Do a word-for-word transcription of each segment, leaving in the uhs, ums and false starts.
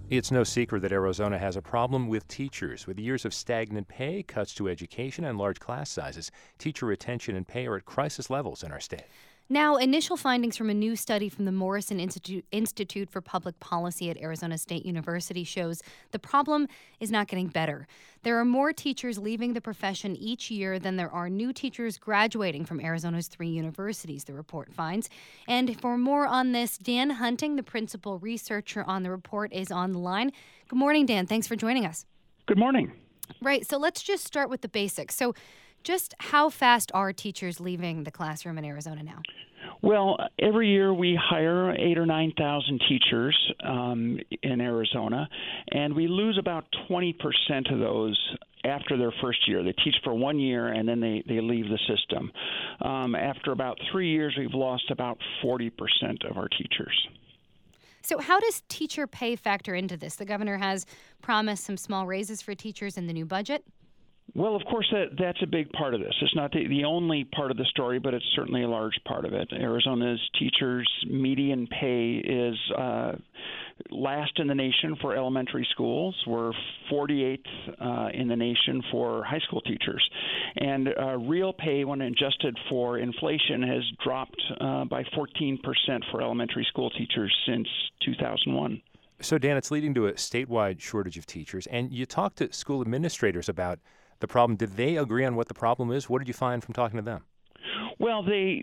It's no secret that Arizona has a problem with teachers. With years of stagnant pay, cuts to education, and large class sizes, teacher retention and pay are at crisis levels in our state. Now, initial findings from a new study from the Morrison Institute, Institute for Public Policy at Arizona State University shows the problem is not getting better. There are more teachers leaving the profession each year than there are new teachers graduating from Arizona's three universities, the report finds. And for more on this, Dan Hunting, the principal researcher on the report, is on the line. Good morning, Dan. Thanks for joining us. Good morning. Right. So let's just start with the basics. So just how fast are teachers leaving the classroom in Arizona now? Well, every year we hire eight or nine thousand teachers um, in Arizona, and we lose about twenty percent of those after their first year. They teach for one year and then they, they leave the system. Um, after about three years, we've lost about forty percent of our teachers. So how does teacher pay factor into this? The governor has promised some small raises for teachers in the new budget. Well, of course, that that's a big part of this. It's not the, the only part of the story, but it's certainly a large part of it. Arizona's teachers' median pay is uh, last in the nation for elementary schools. We're forty-eighth uh, in the nation for high school teachers. And uh, real pay, when adjusted for inflation, has dropped uh, by fourteen percent for elementary school teachers since two thousand one. So, Dan, it's leading to a statewide shortage of teachers. And you talked to school administrators about the problem. Did they agree on what the problem is? What did you find from talking to them? Well, they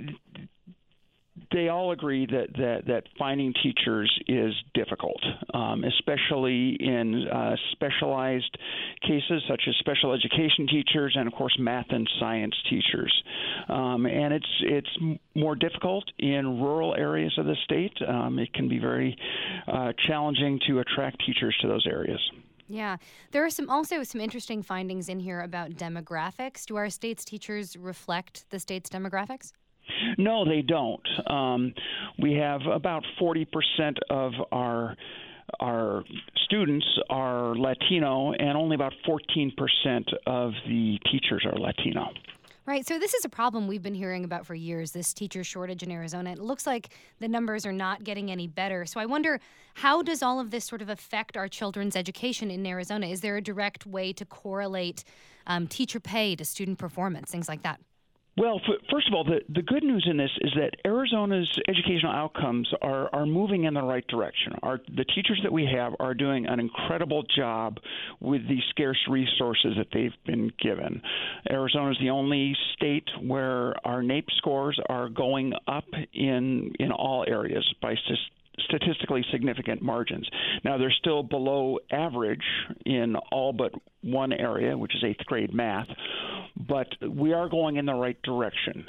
they all agree that that, that finding teachers is difficult, um, especially in uh, specialized cases such as special education teachers and, of course, math and science teachers. Um, and it's it's more difficult in rural areas of the state. Um, it can be very uh, challenging to attract teachers to those areas. Yeah. There are some also some interesting findings in here about demographics. Do our state's teachers reflect the state's demographics? No, they don't. Um, we have about forty percent of our our students are Latino, and only about fourteen percent of the teachers are Latino. Right. So this is a problem we've been hearing about for years, this teacher shortage in Arizona. It looks like the numbers are not getting any better. So I wonder, how does all of this sort of affect our children's education in Arizona? Is there a direct way to correlate um, teacher pay to student performance, things like that? Well, f- first of all, the, the good news in this is that Arizona's educational outcomes are, are moving in the right direction. Our, the teachers that we have are doing an incredible job with the scarce resources that they've been given. Arizona is the only state where our NAEP scores are going up in in all areas by st- statistically significant margins. Now, they're still below average in all but one area, which is eighth grade math, but we are going in the right direction.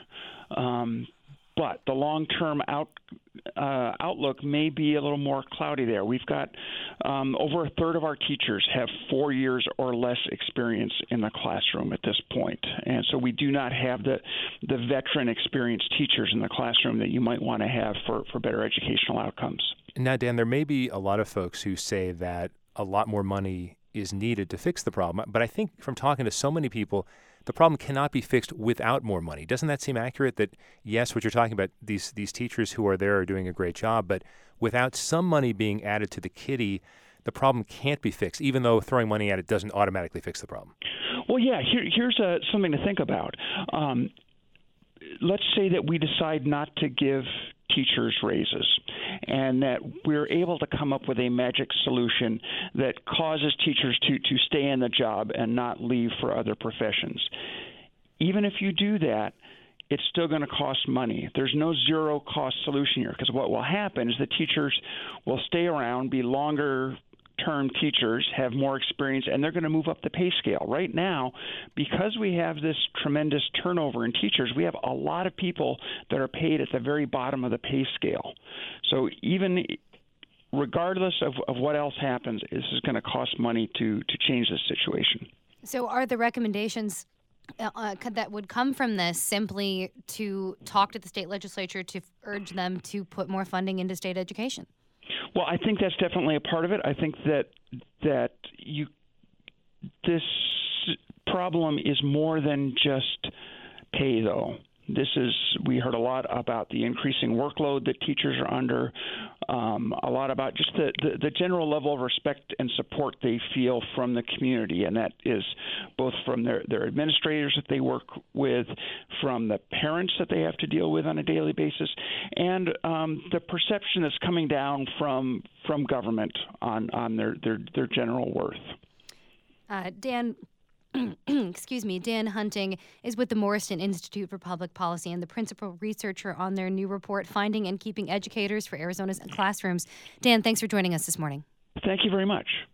Um, but the long-term out, uh, outlook may be a little more cloudy there. We've got um, over a third of our teachers have four years or less experience in the classroom at this point. And so we do not have the, the veteran experienced teachers in the classroom that you might want to have for, for better educational outcomes. Now, Dan, there may be a lot of folks who say that a lot more money is needed to fix the problem. But I think from talking to so many people, the problem cannot be fixed without more money. Doesn't that seem accurate that, yes, what you're talking about, these these teachers who are there are doing a great job, but without some money being added to the kitty, the problem can't be fixed, even though throwing money at it doesn't automatically fix the problem? Well, yeah, here, here's uh, something to think about. Um, let's say that we decide not to give teachers raises, and that we're able to come up with a magic solution that causes teachers to, to stay in the job and not leave for other professions. Even if you do that, it's still going to cost money. There's no zero-cost solution here, because what will happen is the teachers will stay around, be longer term teachers, have more experience, and they're going to move up the pay scale. Right now, because we have this tremendous turnover in teachers, we have a lot of people that are paid at the very bottom of the pay scale. So even regardless of, of what else happens, this is going to cost money to, to change this situation. So are the recommendations uh, that would come from this simply to talk to the state legislature to urge them to put more funding into state education? Well, I think that's definitely a part of it. I think that that you this problem is more than just pay, though. This is we heard a lot about the increasing workload that teachers are under. um, a lot about just the, the, the general level of respect and support they feel from the community, and that is both from their, their administrators that they work with, from the parents that they have to deal with on a daily basis, and um, the perception that's coming down from from government on, on their, their, their general worth. Uh, Dan, excuse me, Dan Hunting is with the Morrison Institute for Public Policy and the principal researcher on their new report, Finding and Keeping Educators for Arizona's Classrooms. Dan, thanks for joining us this morning. Thank you very much.